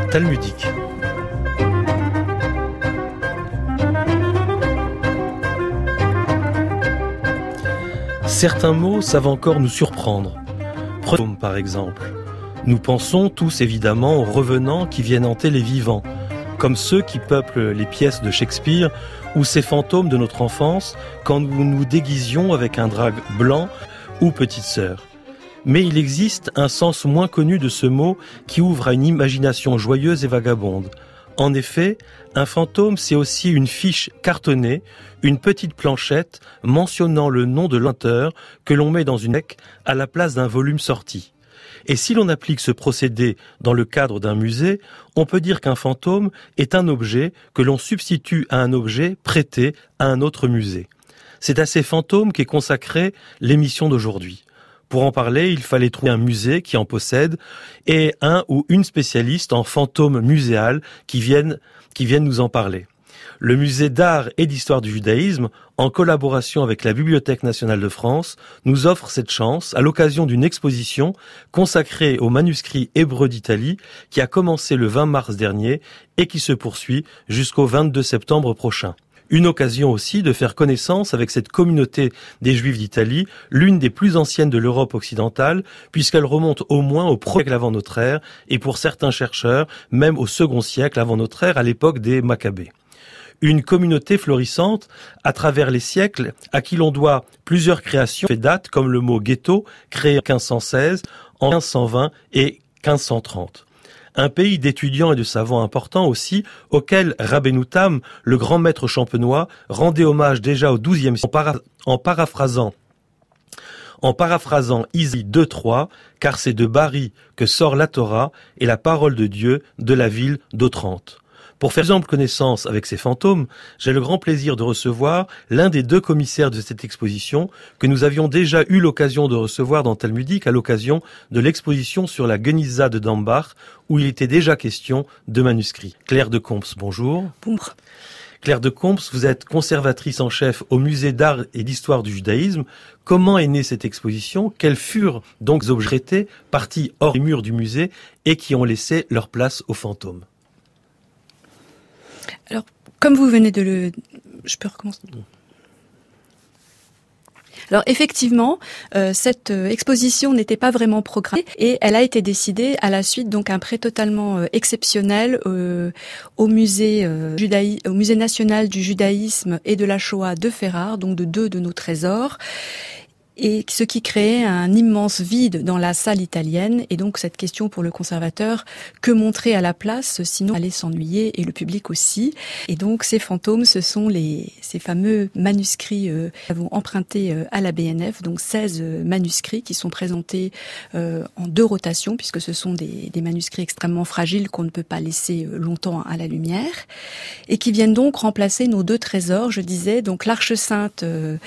talmudique. Certains mots savent encore nous surprendre. Prenons par exemple. Nous pensons tous évidemment aux revenants qui viennent hanter les vivants, comme ceux qui peuplent les pièces de Shakespeare ou ces fantômes de notre enfance quand nous nous déguisions avec un drap blanc ou petite sœur. Mais il existe un sens moins connu de ce mot qui ouvre à une imagination joyeuse et vagabonde. En effet, un fantôme, c'est aussi une fiche cartonnée, une petite planchette mentionnant le nom de l'auteur que l'on met dans une bec à la place d'un volume sorti. Et si l'on applique ce procédé dans le cadre d'un musée, on peut dire qu'un fantôme est un objet que l'on substitue à un objet prêté à un autre musée. C'est à ces fantômes qu'est consacrée l'émission d'aujourd'hui. Pour en parler, il fallait trouver un musée qui en possède et un ou une spécialiste en fantômes muséales qui viennent nous en parler. Le musée d'art et d'histoire du judaïsme, en collaboration avec la Bibliothèque nationale de France, nous offre cette chance à l'occasion d'une exposition consacrée aux manuscrits hébreux d'Italie qui a commencé le 20 mars dernier et qui se poursuit jusqu'au 22 septembre prochain. Une occasion aussi de faire connaissance avec cette communauté des Juifs d'Italie, l'une des plus anciennes de l'Europe occidentale, puisqu'elle remonte au moins au 1er siècle avant notre ère, et pour certains chercheurs, même au 2e siècle avant notre ère, à l'époque des Maccabées. Une communauté florissante à travers les siècles, à qui l'on doit plusieurs créations fait date, comme le mot ghetto, créé en 1516, en 1520 et 1530. Un pays d'étudiants et de savants importants aussi, auquel Rabbeinu Tam, le grand maître champenois, rendait hommage déjà au XIIe siècle en paraphrasant Isaïe 2.3, car c'est de Bari que sort la Torah et la parole de Dieu de la ville d'Otrante. Pour faire exemple connaissance avec ces fantômes, j'ai le grand plaisir de recevoir l'un des 2 commissaires de cette exposition que nous avions déjà eu l'occasion de recevoir dans Talmudique à l'occasion de l'exposition sur la Geniza de Dambach où il était déjà question de manuscrits. Claire de Comps, bonjour. Bonjour. Claire de Comps, vous êtes conservatrice en chef au musée d'art et d'histoire du judaïsme. Comment est née cette exposition? Quels furent donc les objets traités, partis hors des murs du musée et qui ont laissé leur place aux fantômes? Alors, comme vous venez de le... Je peux recommencer? Alors effectivement, cette exposition n'était pas vraiment programmée et elle a été décidée à la suite donc un prêt totalement exceptionnel au musée national du judaïsme et de la Shoah de Ferrare, donc de 2 de nos trésors. Et ce qui créait un immense vide dans la salle italienne. Et donc cette question pour le conservateur, que montrer à la place, sinon allait s'ennuyer, et le public aussi. Et donc ces fantômes, ce sont ces fameux manuscrits que nous avons empruntés à la BNF, donc 16 manuscrits qui sont présentés en 2 rotations, puisque ce sont des manuscrits extrêmement fragiles qu'on ne peut pas laisser longtemps à la lumière, et qui viennent donc remplacer nos 2 trésors, je disais, donc l'Arche Sainte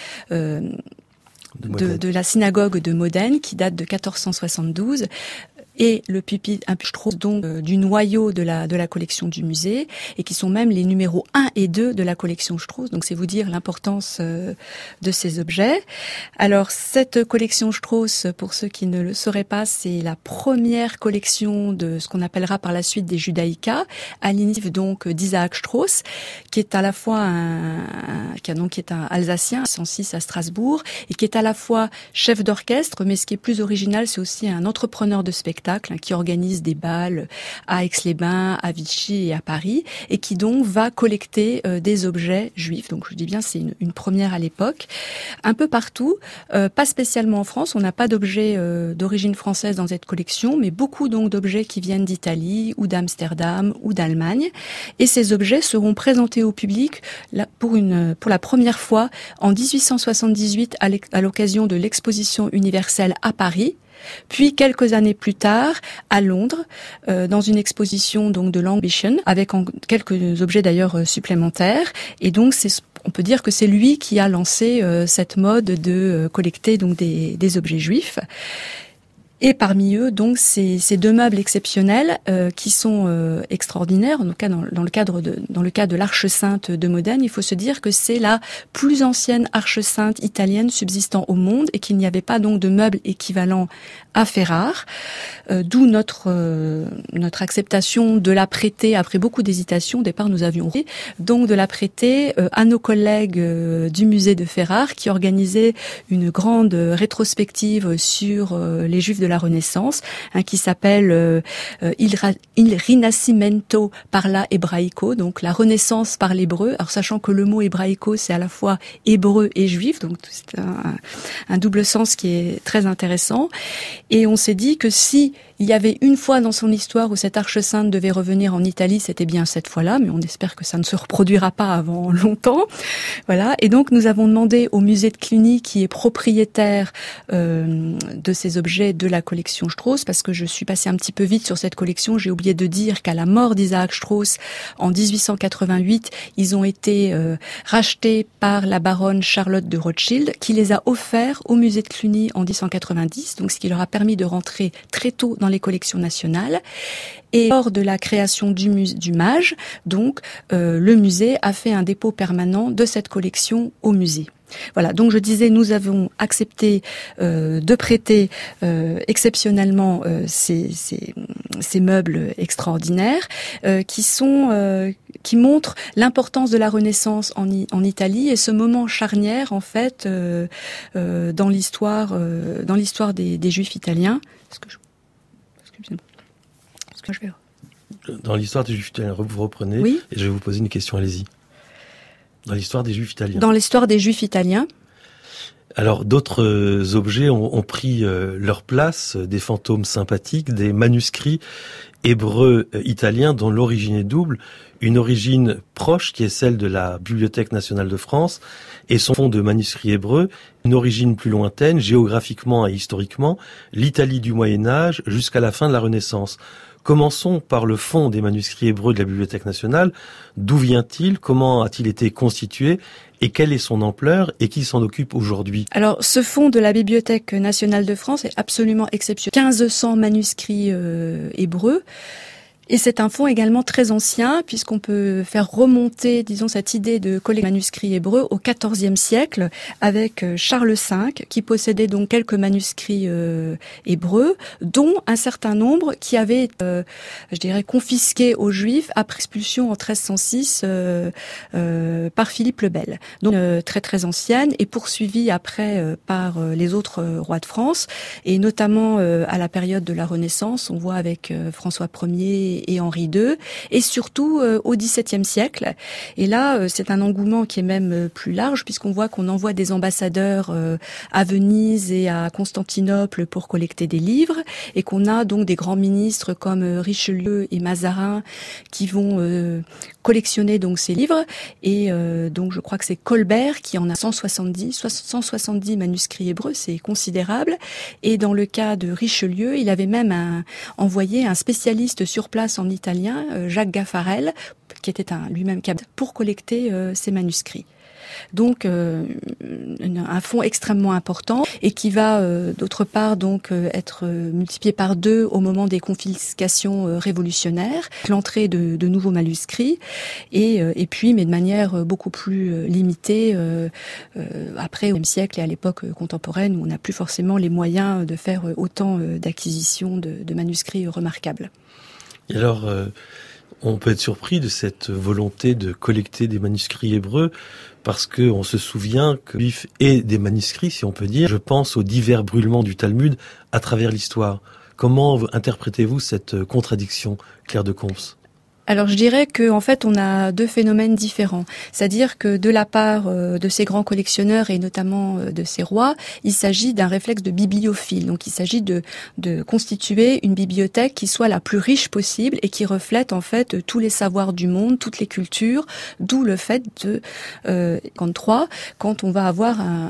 de la synagogue de Modène, qui date de 1472, et le pupitre, un pupitre donc du noyau de la collection du musée, et qui sont même les numéros 1 et 2 de la collection Strauss. Donc c'est vous dire l'importance de ces objets. Alors cette collection Strauss, pour ceux qui ne le sauraient pas, c'est la première collection de ce qu'on appellera par la suite des Judaïka, à l'initiative donc d'Isaac Strauss, qui est à la fois qui est un Alsacien, 106 à Strasbourg, et qui est à la fois chef d'orchestre, mais ce qui est plus original, c'est aussi un entrepreneur de spectacle qui organise des bals à Aix-les-Bains, à Vichy et à Paris, et qui donc va collecter des objets juifs. Donc je dis bien, c'est une première à l'époque. Un peu partout, pas spécialement en France, on n'a pas d'objets d'origine française dans cette collection, mais beaucoup donc d'objets qui viennent d'Italie ou d'Amsterdam ou d'Allemagne. Et ces objets seront présentés au public pour la première fois en 1878 à l'occasion de l'exposition universelle à Paris. Puis quelques années plus tard, à Londres, dans une exposition donc de l'Ambition, avec quelques objets d'ailleurs supplémentaires. Et donc on peut dire que c'est lui qui a lancé cette mode de collecter donc des objets juifs. Et parmi eux, donc, ces deux meubles exceptionnels qui sont extraordinaires. En tout cas, dans le cadre de l'Arche Sainte de Modène, il faut se dire que c'est la plus ancienne Arche Sainte italienne subsistant au monde et qu'il n'y avait pas donc de meubles équivalents à Ferrare. D'où notre acceptation de la prêter après beaucoup d'hésitations. Au départ, nous avions donc de la prêter à nos collègues du musée de Ferrare qui organisaient une grande rétrospective sur les Juifs de la Renaissance, qui s'appelle Il Rinascimento parla ebraico, donc la Renaissance par l'hébreu. Alors sachant que le mot hébraïco c'est à la fois hébreu et juif, donc c'est un double sens qui est très intéressant. Et on s'est dit que si il y avait une fois dans son histoire où cette Arche Sainte devait revenir en Italie, c'était bien cette fois-là, mais on espère que ça ne se reproduira pas avant longtemps. Voilà. Et donc nous avons demandé au musée de Cluny, qui est propriétaire de ces objets de la collection Strauss, parce que je suis passée un petit peu vite sur cette collection, j'ai oublié de dire qu'à la mort d'Isaac Strauss en 1888, ils ont été rachetés par la baronne Charlotte de Rothschild, qui les a offerts au musée de Cluny en 1890, donc ce qui leur a permis de rentrer très tôt dans les collections nationales. Et lors de la création du MAGE, donc le musée a fait un dépôt permanent de cette collection au musée. Voilà, donc je disais, nous avons accepté de prêter exceptionnellement ces meubles extraordinaires qui montrent l'importance de la Renaissance en Italie et ce moment charnière en fait dans l'histoire des Juifs italiens. Dans l'histoire des Juifs italiens, vous reprenez, oui. Et je vais vous poser une question, allez-y. Dans l'histoire des Juifs italiens. Dans l'histoire des Juifs italiens. Alors, d'autres objets ont pris leur place, des fantômes sympathiques, des manuscrits hébreux italiens dont l'origine est double, une origine proche qui est celle de la Bibliothèque nationale de France et son fond de manuscrits hébreux, une origine plus lointaine, géographiquement et historiquement, l'Italie du Moyen-Âge jusqu'à la fin de la Renaissance. Commençons par le fond des manuscrits hébreux de la Bibliothèque nationale. D'où vient-il? Comment a-t-il été constitué? Et quelle est son ampleur? Et qui s'en occupe aujourd'hui? Alors, ce fonds de la Bibliothèque nationale de France est absolument exceptionnel. 1500 manuscrits hébreux. Et c'est un fonds également très ancien, puisqu'on peut faire remonter, disons, cette idée de collecter manuscrits hébreux au XIVe siècle, avec Charles V, qui possédait donc quelques manuscrits hébreux, dont un certain nombre qui avaient, je dirais, confisqués aux Juifs après expulsion en 1306 par Philippe le Bel. Donc très très ancienne et poursuivie après par les autres rois de France, et notamment à la période de la Renaissance, on voit avec François Ier et Henri II, et surtout au XVIIe siècle. Et là, c'est un engouement qui est même plus large, puisqu'on voit qu'on envoie des ambassadeurs à Venise et à Constantinople pour collecter des livres, et qu'on a donc des grands ministres comme Richelieu et Mazarin qui vont collectionner donc ces livres. Et donc je crois que c'est Colbert qui en a 170 manuscrits hébreux, c'est considérable. Et dans le cas de Richelieu, il avait même envoyé un spécialiste sur place en italien, Jacques Gaffarel, qui était lui-même capable pour collecter ces manuscrits. Donc un fonds extrêmement important et qui va d'autre part donc être multiplié par 2 au moment des confiscations révolutionnaires, l'entrée de nouveaux manuscrits et puis mais de manière beaucoup plus limitée après au XXe siècle et à l'époque contemporaine où on n'a plus forcément les moyens de faire autant d'acquisitions de manuscrits remarquables. Et alors, on peut être surpris de cette volonté de collecter des manuscrits hébreux parce que on se souvient que les Juifs et des manuscrits, si on peut dire. Je pense aux divers brûlements du Talmud à travers l'histoire. Comment interprétez-vous cette contradiction, Claire de Comps ? Alors je dirais que en fait on a 2 phénomènes différents, c'est-à-dire que de la part de ces grands collectionneurs et notamment de ces rois, il s'agit d'un réflexe de bibliophile. Donc il s'agit de constituer une bibliothèque qui soit la plus riche possible et qui reflète en fait tous les savoirs du monde, toutes les cultures, d'où le fait de quand on va avoir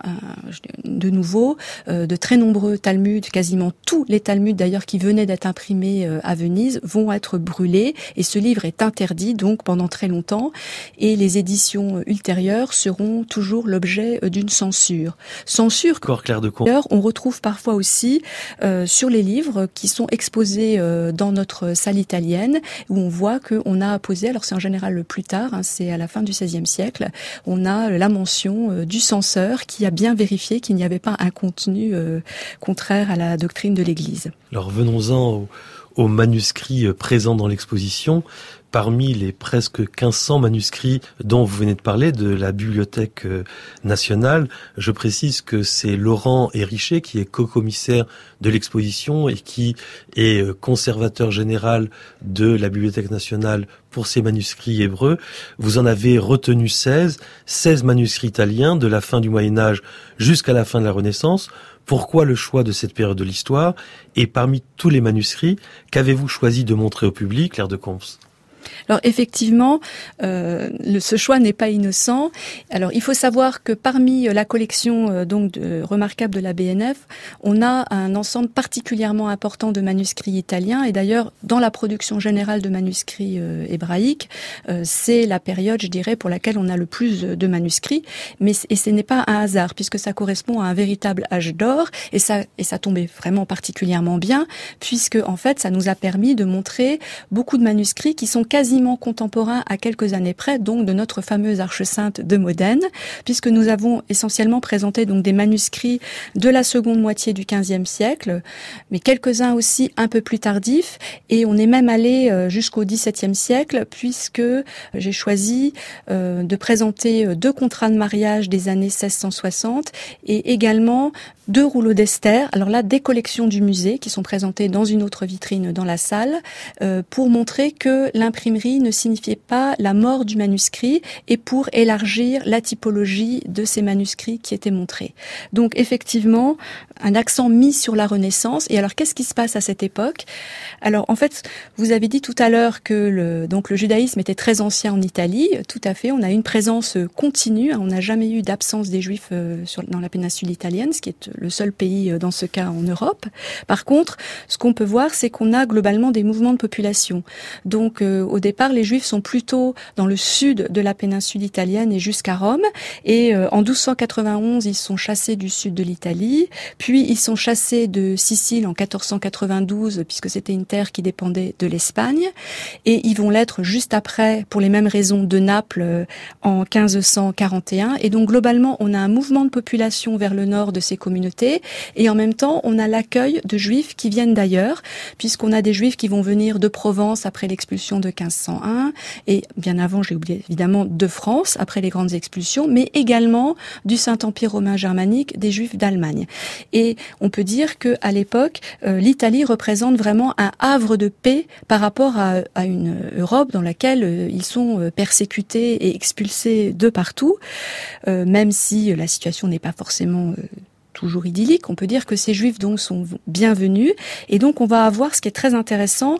de nouveau, de très nombreux Talmuds, quasiment tous les Talmuds d'ailleurs qui venaient d'être imprimés à Venise, vont être brûlés et ce livre est interdit donc pendant très longtemps et les éditions ultérieures seront toujours l'objet d'une censure. Censure on retrouve parfois aussi sur les livres qui sont exposés dans notre salle italienne où on voit qu'on a apposé, alors c'est en général le plus tard, c'est à la fin du XVIe siècle, on a la mention du censeur qui a bien vérifié qu'il n'y avait pas un contenu contraire à la doctrine de l'Église. Alors venons-en aux manuscrits présents dans l'exposition. Parmi les presque 1500 manuscrits dont vous venez de parler de la Bibliothèque nationale, je précise que c'est Laurent Hérichet qui est co-commissaire de l'exposition et qui est conservateur général de la Bibliothèque nationale pour ces manuscrits hébreux. Vous en avez retenu 16 manuscrits italiens de la fin du Moyen-Âge jusqu'à la fin de la Renaissance. Pourquoi le choix de cette période de l'histoire? Et parmi tous les manuscrits, qu'avez-vous choisi de montrer au public, Claire de Comps? Alors effectivement, ce choix n'est pas innocent. Alors il faut savoir que parmi la collection remarquable de la BNF, on a un ensemble particulièrement important de manuscrits italiens. Et d'ailleurs, dans la production générale de manuscrits hébraïques, c'est la période, je dirais, pour laquelle on a le plus de manuscrits. Et ce n'est pas un hasard, puisque ça correspond à un véritable âge d'or. Et ça tombait vraiment particulièrement bien, puisque en fait, ça nous a permis de montrer beaucoup de manuscrits qui sont quasiment contemporains à quelques années près, donc de notre fameuse Arche Sainte de Modène, puisque nous avons essentiellement présenté donc des manuscrits de la seconde moitié du XVe siècle, mais quelques-uns aussi un peu plus tardifs, et on est même allé jusqu'au XVIIe siècle, puisque j'ai choisi de présenter 2 contrats de mariage des années 1660 et également 2 rouleaux d'Esther, alors là des collections du musée qui sont présentées dans une autre vitrine dans la salle, pour montrer que l'imprimerie ne signifiait pas la mort du manuscrit et pour élargir la typologie de ces manuscrits qui étaient montrés. Donc effectivement, un accent mis sur la Renaissance. Et alors qu'est-ce qui se passe à cette époque? Alors en fait, vous avez dit tout à l'heure que le judaïsme était très ancien en Italie. Tout à fait, on a une présence continue. On n'a jamais eu d'absence des Juifs dans la péninsule italienne, ce qui est le seul pays dans ce cas en Europe. Par contre, ce qu'on peut voir, c'est qu'on a globalement des mouvements de population. Donc au départ, les Juifs sont plutôt dans le sud de la péninsule italienne et jusqu'à Rome. Et en 1291, ils sont chassés du sud de l'Italie. Puis ils sont chassés de Sicile en 1492, puisque c'était une terre qui dépendait de l'Espagne. Et ils vont l'être juste après, pour les mêmes raisons, de Naples en 1541. Et donc globalement, on a un mouvement de population vers le nord de ces communautés. Et en même temps, on a l'accueil de Juifs qui viennent d'ailleurs, puisqu'on a des Juifs qui vont venir de Provence après l'expulsion de 1501. Et bien avant, j'ai oublié évidemment, de France, après les grandes expulsions, mais également du Saint-Empire romain germanique, des Juifs d'Allemagne. Et on peut dire qu'à l'époque, l'Italie représente vraiment un havre de paix par rapport à une Europe dans laquelle ils sont persécutés et expulsés de partout, même si la situation n'est pas forcément toujours idyllique. On peut dire que ces Juifs donc sont bienvenus et donc on va avoir, ce qui est très intéressant,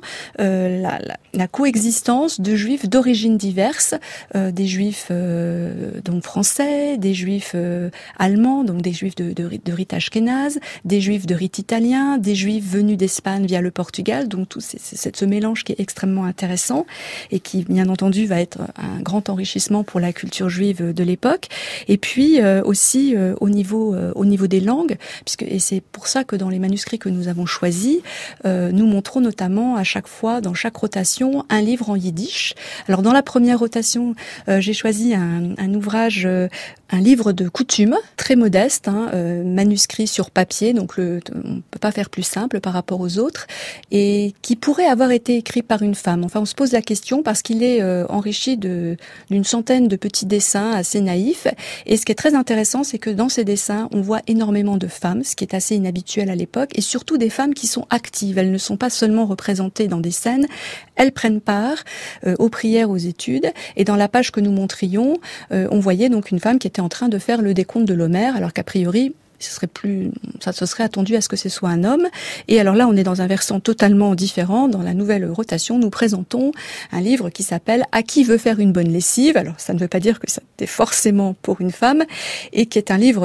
la coexistence de Juifs d'origines diverses, des Juifs donc français, des Juifs allemands, donc des Juifs de rite ashkénaze, des Juifs de rite italien, des Juifs venus d'Espagne via le Portugal. Donc tout c'est ce mélange qui est extrêmement intéressant et qui bien entendu va être un grand enrichissement pour la culture juive de l'époque. Et puis aussi au niveau des langues, et c'est pour ça que dans les manuscrits que nous avons choisis, nous montrons notamment à chaque fois, dans chaque rotation, un livre en yiddish. Alors dans la première rotation, j'ai choisi un ouvrage, un livre de coutume, très modeste, manuscrit sur papier, donc on peut pas faire plus simple par rapport aux autres, et qui pourrait avoir été écrit par une femme. Enfin, on se pose la question parce qu'il est enrichi d'une centaine de petits dessins assez naïfs, et ce qui est très intéressant, c'est que dans ces dessins, on voit énormément de femmes, ce qui est assez inhabituel à l'époque, et surtout des femmes qui sont actives. Elles ne sont pas seulement représentées dans des scènes, elles prennent part aux prières, aux études, et dans la page que nous montrions, on voyait donc une femme qui était en train de faire le décompte de l'Homère, alors qu'a priori, ça se serait attendu à ce que ce soit un homme. Et alors là, on est dans un versant totalement différent. Dans la nouvelle rotation, nous présentons un livre qui s'appelle « À qui veut faire une bonne lessive ?» Alors, ça ne veut pas dire que c'était forcément pour une femme, et qui est un livre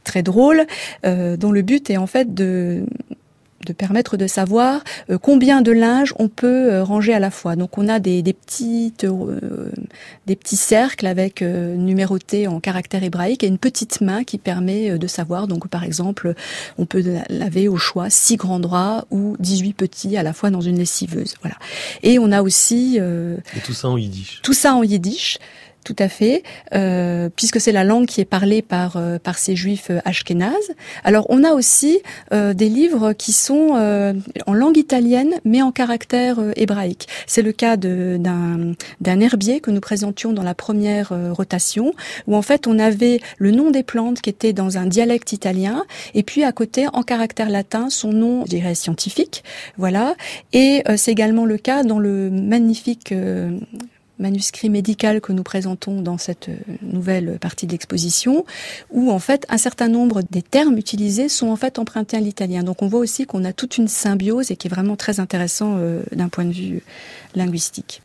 très drôle, dont le but est en fait de permettre de savoir combien de linge on peut ranger à la fois. Donc on a des petits cercles avec numérotés en caractères hébraïques et une petite main qui permet de savoir. Donc par exemple, on peut laver au choix 6 grands draps ou 18 petits à la fois dans une lessiveuse. Voilà. Et on a aussi... et tout ça en yiddish. Tout ça en yiddish. Tout à fait, puisque c'est la langue qui est parlée par ces juifs ashkénazes. Alors on a aussi des livres qui sont en langue italienne mais en caractère hébraïque. C'est le cas d'un herbier que nous présentions dans la première rotation, où en fait on avait le nom des plantes qui était dans un dialecte italien et puis à côté en caractère latin son nom, je dirais scientifique. Voilà. Et c'est également le cas dans le magnifique manuscrit médical que nous présentons dans cette nouvelle partie de l'exposition, où en fait un certain nombre des termes utilisés sont en fait empruntés à l'italien. Donc on voit aussi qu'on a toute une symbiose et qui est vraiment très intéressant d'un point de vue linguistique.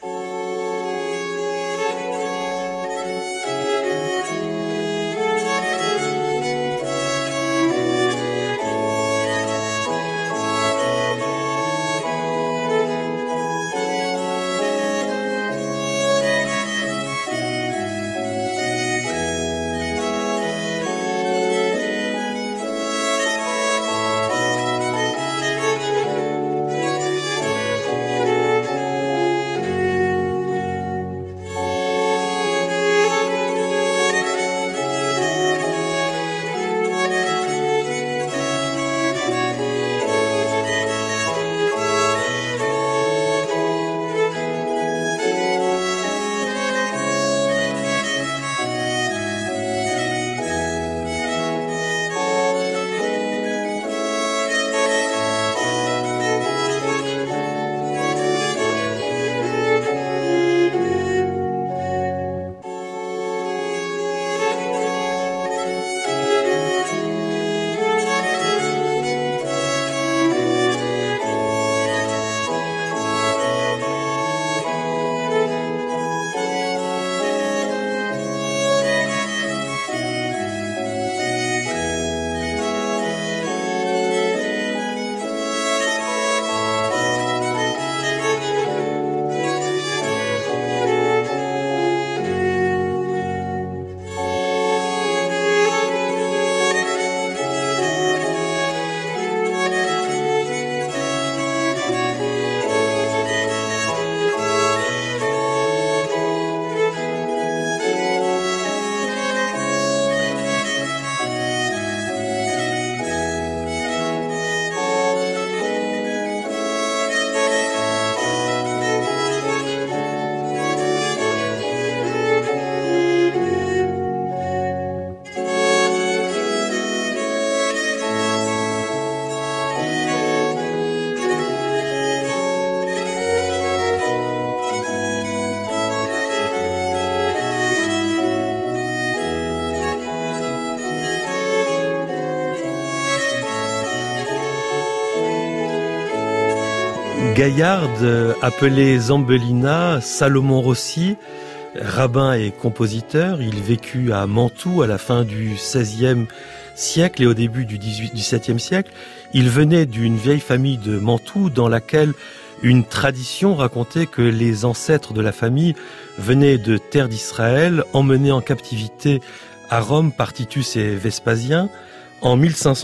Gaillard, appelé Zambellina, Salomon Rossi, rabbin et compositeur, il vécut à Mantoue à la fin du XVIe siècle et au début du XVIIe siècle. Il venait d'une vieille famille de Mantoue dans laquelle une tradition racontait que les ancêtres de la famille venaient de terre d'Israël, emmenés en captivité à Rome par Titus et Vespasien. En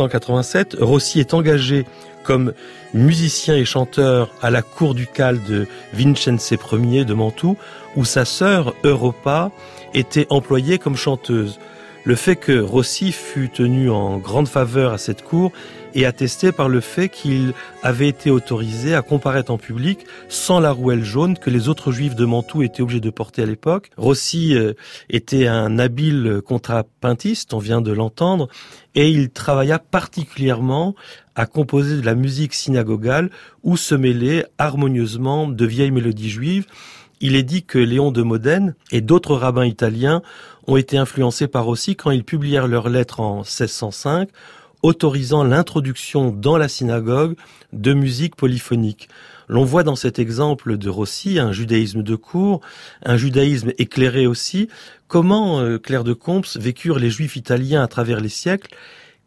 1587, Rossi est engagé comme musicien et chanteur à la cour ducale de Vincenze Ier de Mantoue, où sa sœur Europa était employée comme chanteuse. Le fait que Rossi fût tenu en grande faveur à cette cour est attesté par le fait qu'il avait été autorisé à comparaître en public sans la rouelle jaune que les autres juifs de Mantoue étaient obligés de porter à l'époque. Rossi était un habile contrapuntiste, on vient de l'entendre, et il travailla particulièrement à composer de la musique synagogale où se mêlaient harmonieusement de vieilles mélodies juives. Il est dit que Léon de Modène et d'autres rabbins italiens ont été influencés par Rossi quand ils publièrent leur lettre en 1605, autorisant l'introduction dans la synagogue de musique polyphonique. L'on voit dans cet exemple de Rossi un judaïsme de cour, un judaïsme éclairé aussi. Comment, Claire de Comps, vécurent les juifs italiens à travers les siècles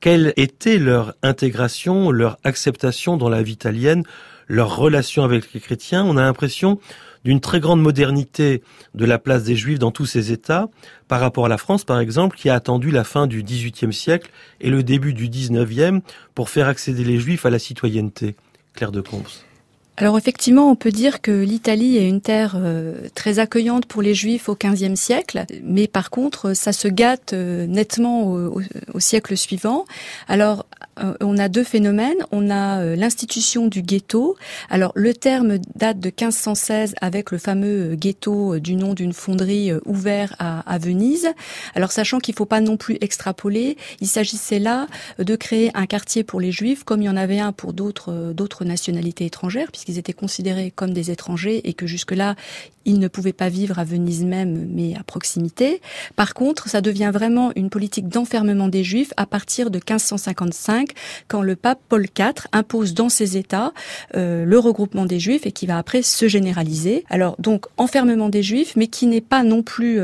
Quelle était leur intégration, leur acceptation dans la vie italienne, leur relation avec les chrétiens? On a l'impression d'une très grande modernité de la place des Juifs dans tous ces États, par rapport à la France, par exemple, qui a attendu la fin du XVIIIe siècle et le début du XIXe pour faire accéder les Juifs à la citoyenneté. Claire de Comps. Alors effectivement, on peut dire que l'Italie est une terre très accueillante pour les Juifs au XVe siècle, mais par contre, ça se gâte nettement au siècle suivant. Alors, on a deux phénomènes. On a l'institution du ghetto. Alors, le terme date de 1516 avec le fameux ghetto du nom d'une fonderie ouvert à Venise. Alors, sachant qu'il ne faut pas non plus extrapoler, il s'agissait là de créer un quartier pour les Juifs, comme il y en avait un pour d'autres nationalités étrangères, puisqu'ils étaient considérés comme des étrangers et que jusque-là, ils ne pouvaient pas vivre à Venise même, mais à proximité. Par contre, ça devient vraiment une politique d'enfermement des Juifs à partir de 1555, quand le pape Paul IV impose dans ses États le regroupement des Juifs et qui va après se généraliser. Alors donc, enfermement des Juifs, mais qui n'est pas non plus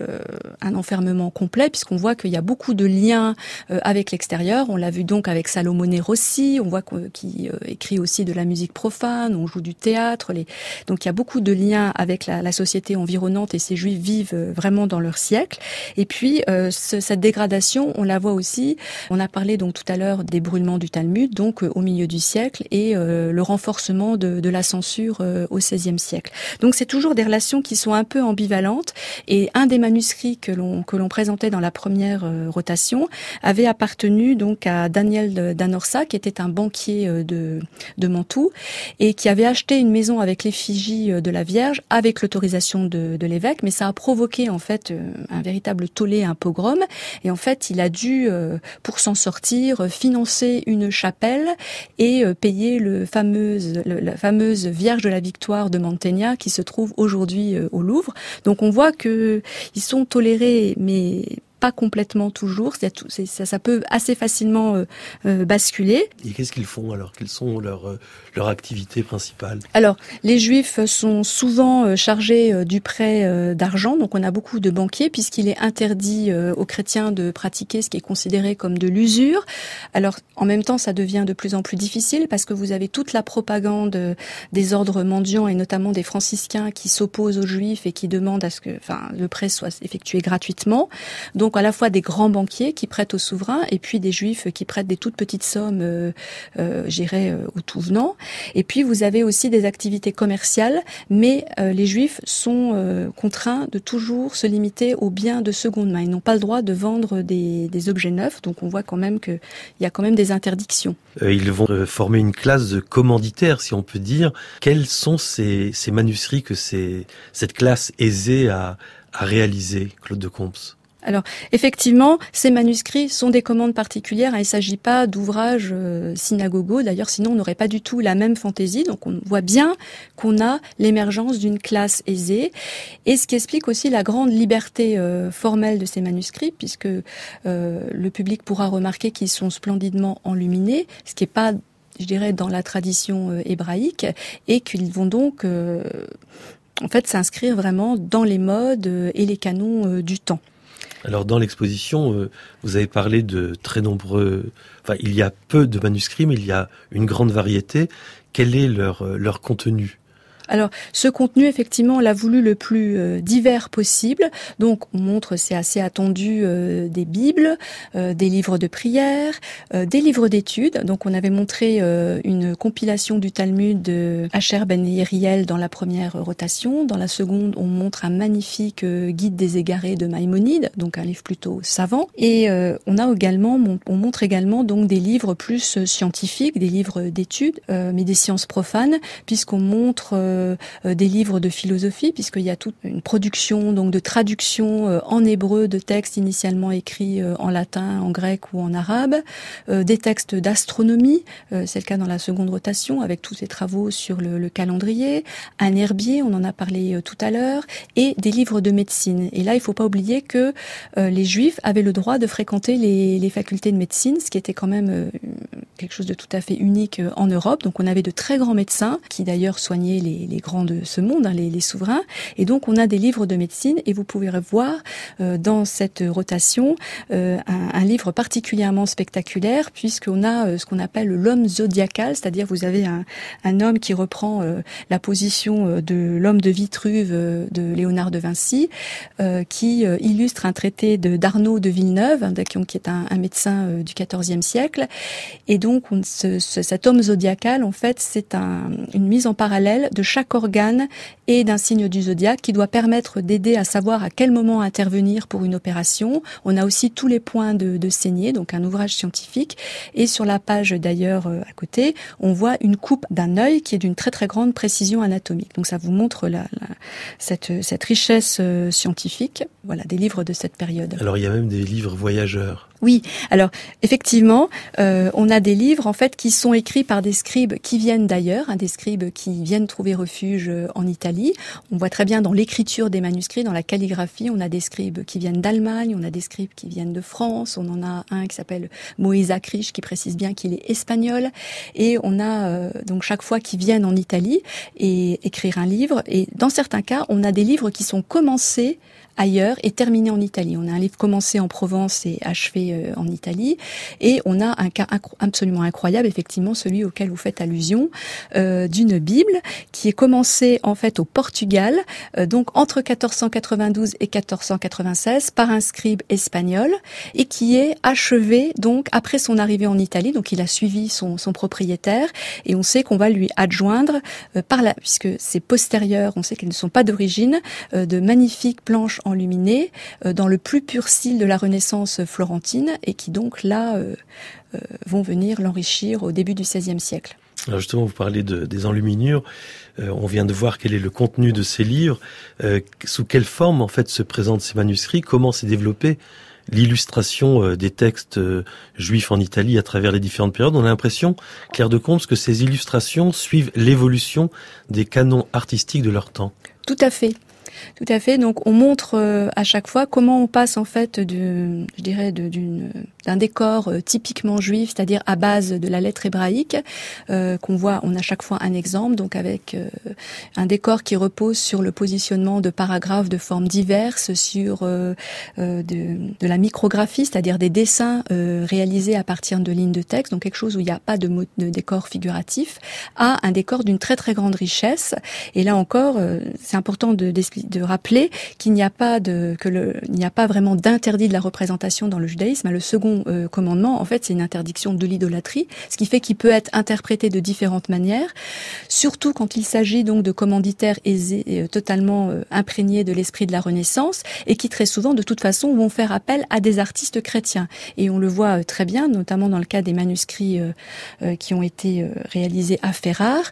un enfermement complet, puisqu'on voit qu'il y a beaucoup de liens avec l'extérieur. On l'a vu donc avec Salomone Rossi, on voit qu'il écrit aussi de la musique profane, on joue du théâtre. Donc il y a beaucoup de liens avec la société environnante et ces Juifs vivent vraiment dans leur siècle. Et puis cette dégradation, on la voit aussi. On a parlé donc tout à l'heure des brûlements du Talmud, donc au milieu du siècle, et le renforcement de la censure au XVIe siècle. Donc c'est toujours des relations qui sont un peu ambivalentes. Et un des manuscrits que l'on présentait dans la première rotation avait appartenu donc à Daniel d'Anorsa, qui était un banquier de Mantoue et qui avait acheté une maison avec l'effigie de la Vierge avec l'autorisation de l'évêque, mais ça a provoqué en fait un véritable tollé, un pogrom, et en fait il a dû, pour s'en sortir, financer une chapelle et payer la fameuse Vierge de la Victoire de Mantegna qui se trouve aujourd'hui au Louvre. Donc on voit que ils sont tolérés, mais pas complètement toujours, ça peut assez facilement basculer. Et qu'est-ce qu'ils font alors? Quelles sont leurs activités principales? Alors, les Juifs sont souvent chargés du prêt d'argent, donc on a beaucoup de banquiers puisqu'il est interdit aux chrétiens de pratiquer ce qui est considéré comme de l'usure. Alors, en même temps, ça devient de plus en plus difficile parce que vous avez toute la propagande des ordres mendiants et notamment des franciscains qui s'opposent aux Juifs et qui demandent à ce que le prêt soit effectué gratuitement. Donc, à la fois des grands banquiers qui prêtent aux souverains et puis des Juifs qui prêtent des toutes petites sommes, aux tout venants. Et puis vous avez aussi des activités commerciales, mais les Juifs sont contraints de toujours se limiter aux biens de seconde main. Ils n'ont pas le droit de vendre des objets neufs, donc on voit quand même qu'il y a quand même des interdictions. Ils vont former une classe de commanditaires, si on peut dire. Quels sont ces manuscrits que cette classe aisée à réaliser, Claude de Comps? Alors, effectivement, ces manuscrits sont des commandes particulières. Il ne s'agit pas d'ouvrages synagogaux. D'ailleurs, sinon, on n'aurait pas du tout la même fantaisie. Donc, on voit bien qu'on a l'émergence d'une classe aisée. Et ce qui explique aussi la grande liberté formelle de ces manuscrits, puisque le public pourra remarquer qu'ils sont splendidement enluminés, ce qui n'est pas, je dirais, dans la tradition hébraïque, et qu'ils vont donc, en fait, s'inscrire vraiment dans les modes et les canons du temps. Alors dans l'exposition, vous avez parlé de très nombreux... il y a peu de manuscrits, mais il y a une grande variété. Quel est leur contenu ? Alors, ce contenu, effectivement, on l'a voulu le plus divers possible. Donc, on montre, c'est assez attendu, des Bibles, des livres de prière, des livres d'études. Donc, on avait montré une compilation du Talmud de Asher Ben Yeriel dans la première rotation. Dans la seconde, on montre un magnifique guide des égarés de Maïmonide, donc un livre plutôt savant. Et on montre également donc des livres plus scientifiques, des livres d'études, mais des sciences profanes, puisqu'on montre des livres de philosophie, puisqu'il y a toute une production donc de traduction en hébreu de textes initialement écrits en latin, en grec ou en arabe, des textes d'astronomie, c'est le cas dans la seconde rotation avec tous ces travaux sur le calendrier, un herbier, on en a parlé tout à l'heure, et des livres de médecine. Et là, il ne faut pas oublier que les Juifs avaient le droit de fréquenter les facultés de médecine, ce qui était quand même quelque chose de tout à fait unique en Europe. Donc on avait de très grands médecins qui d'ailleurs soignaient les grands de ce monde, les souverains. Et donc, on a des livres de médecine et vous pouvez voir dans cette rotation un livre particulièrement spectaculaire puisqu'on a ce qu'on appelle l'homme zodiacal, c'est-à-dire vous avez un homme qui reprend la position de l'homme de Vitruve de Léonard de Vinci, qui illustre un traité d'Arnaud de Villeneuve, qui est un médecin du XIVe siècle. Et donc, cet homme zodiacal, en fait, c'est une mise en parallèle de chaque organe et d'un signe du zodiaque qui doit permettre d'aider à savoir à quel moment intervenir pour une opération. On a aussi tous les points de saignée, donc un ouvrage scientifique. Et sur la page d'ailleurs à côté, on voit une coupe d'un œil qui est d'une très très grande précision anatomique. Donc ça vous montre cette richesse scientifique, voilà, des livres de cette période. Alors il y a même des livres voyageurs. Oui, alors effectivement, on a des livres en fait qui sont écrits par des scribes qui viennent d'ailleurs, des scribes qui viennent trouver refuge en Italie. On voit très bien dans l'écriture des manuscrits, dans la calligraphie, on a des scribes qui viennent d'Allemagne, on a des scribes qui viennent de France, on en a un qui s'appelle Moïse Acriche qui précise bien qu'il est espagnol, et on a donc chaque fois qu'ils viennent en Italie et écrire un livre, et dans certains cas, on a des livres qui sont commencés ailleurs et terminé en Italie. On a un livre commencé en Provence et achevé en Italie. Et on a un cas absolument incroyable, effectivement, celui auquel vous faites allusion, d'une Bible qui est commencée en fait au Portugal, donc entre 1492 et 1496 par un scribe espagnol et qui est achevée donc après son arrivée en Italie. Donc il a suivi son propriétaire et on sait qu'on va lui adjoindre puisque c'est postérieur, on sait qu'elles ne sont pas d'origine, de magnifiques planches enluminées dans le plus pur style de la Renaissance florentine et qui donc là vont venir l'enrichir au début du XVIe siècle. Alors justement, vous parlez des enluminures. On vient de voir quel est le contenu de ces livres. Sous quelle forme en fait se présentent ces manuscrits? Comment s'est développée l'illustration des textes juifs en Italie à travers les différentes périodes? On a l'impression, Claire de Comps, que ces illustrations suivent l'évolution des canons artistiques de leur temps. Tout à fait. Tout à fait. Donc, on montre à chaque fois comment on passe en fait d'un décor typiquement juif, c'est-à-dire à base de la lettre hébraïque, qu'on voit. On a chaque fois un exemple, donc avec un décor qui repose sur le positionnement de paragraphes de formes diverses, sur de la micrographie, c'est-à-dire des dessins réalisés à partir de lignes de texte, donc quelque chose où il n'y a pas de décor figuratif, à un décor d'une très très grande richesse. Et là encore, c'est important de rappeler qu'il n'y a pas vraiment d'interdit de la représentation dans le judaïsme. Le second commandement, en fait, c'est une interdiction de l'idolâtrie, ce qui fait qu'il peut être interprété de différentes manières, surtout quand il s'agit donc de commanditaires aisés, totalement imprégnés de l'esprit de la Renaissance, et qui très souvent, de toute façon, vont faire appel à des artistes chrétiens. Et on le voit très bien, notamment dans le cas des manuscrits qui ont été réalisés à Ferrare,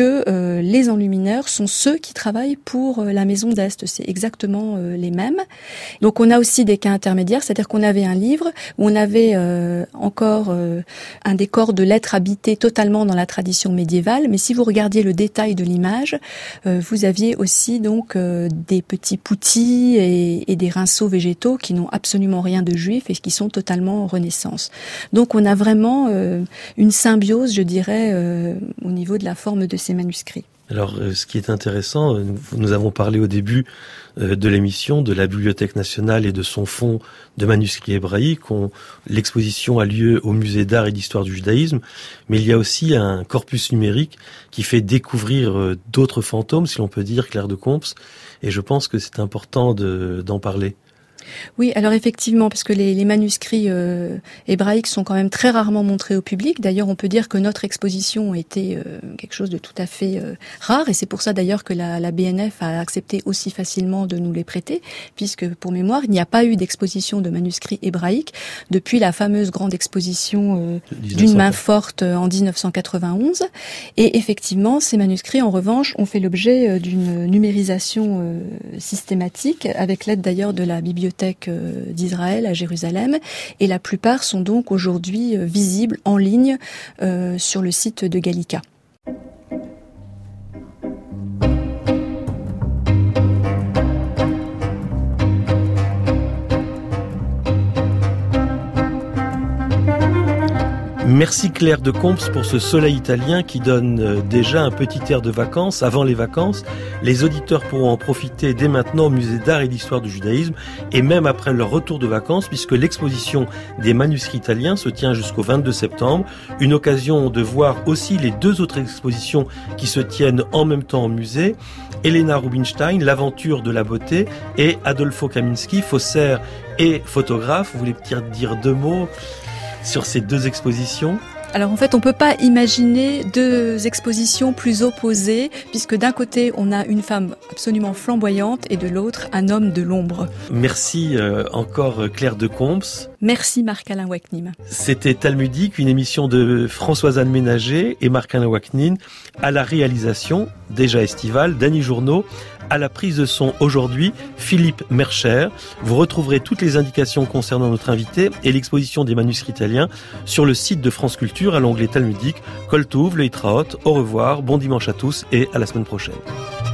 que les enlumineurs sont ceux qui travaillent pour la maison d'Est. C'est exactement les mêmes. Donc on a aussi des cas intermédiaires, c'est-à-dire qu'on avait un livre où on avait encore un décor de lettres habitées totalement dans la tradition médiévale, mais si vous regardiez le détail de l'image, vous aviez aussi donc des petits poutis et des rinceaux végétaux qui n'ont absolument rien de juif et qui sont totalement en Renaissance. Donc on a vraiment une symbiose, je dirais, au niveau de la forme de ces manuscrits. Alors, ce qui est intéressant, nous avons parlé au début de l'émission de la Bibliothèque nationale et de son fonds de manuscrits hébraïques. L'exposition a lieu au Musée d'art et d'histoire du judaïsme, mais il y a aussi un corpus numérique qui fait découvrir d'autres fantômes, si l'on peut dire, Claire de Comps, et je pense que c'est important d'en parler. Oui, alors effectivement, parce que les manuscrits hébraïques sont quand même très rarement montrés au public. D'ailleurs, on peut dire que notre exposition était quelque chose de tout à fait rare, et c'est pour ça d'ailleurs que la BNF a accepté aussi facilement de nous les prêter, puisque pour mémoire, il n'y a pas eu d'exposition de manuscrits hébraïques depuis la fameuse grande exposition d'une main forte en 1991. Et effectivement, ces manuscrits, en revanche, ont fait l'objet d'une numérisation systématique, avec l'aide d'ailleurs de la bibliothèque d'Israël à Jérusalem, et la plupart sont donc aujourd'hui visibles en ligne sur le site de Gallica. Merci Claire de Comps pour ce soleil italien qui donne déjà un petit air de vacances avant les vacances. Les auditeurs pourront en profiter dès maintenant au musée d'art et d'histoire du judaïsme et même après leur retour de vacances puisque l'exposition des manuscrits italiens se tient jusqu'au 22 septembre. Une occasion de voir aussi les 2 autres expositions qui se tiennent en même temps au musée. Helena Rubinstein, l'aventure de la beauté, et Adolfo Kaminski, faussaire et photographe. Vous voulez peut-être dire 2 mots sur ces 2 expositions? Alors en fait, on peut pas imaginer 2 expositions plus opposées, puisque d'un côté, on a une femme absolument flamboyante et de l'autre, un homme de l'ombre. Merci encore Claire de Comps. Merci Marc-Alain Waknin. C'était Talmudique, une émission de Françoise-Anne Ménager et Marc-Alain Waknin, à la réalisation, déjà estivale, Dany Journeau. À la prise de son aujourd'hui, Philippe Mercher. Vous retrouverez toutes les indications concernant notre invité et l'exposition des manuscrits italiens sur le site de France Culture à l'onglet Talmudique. Kol Tuv, le Hitraot, au revoir, bon dimanche à tous et à la semaine prochaine.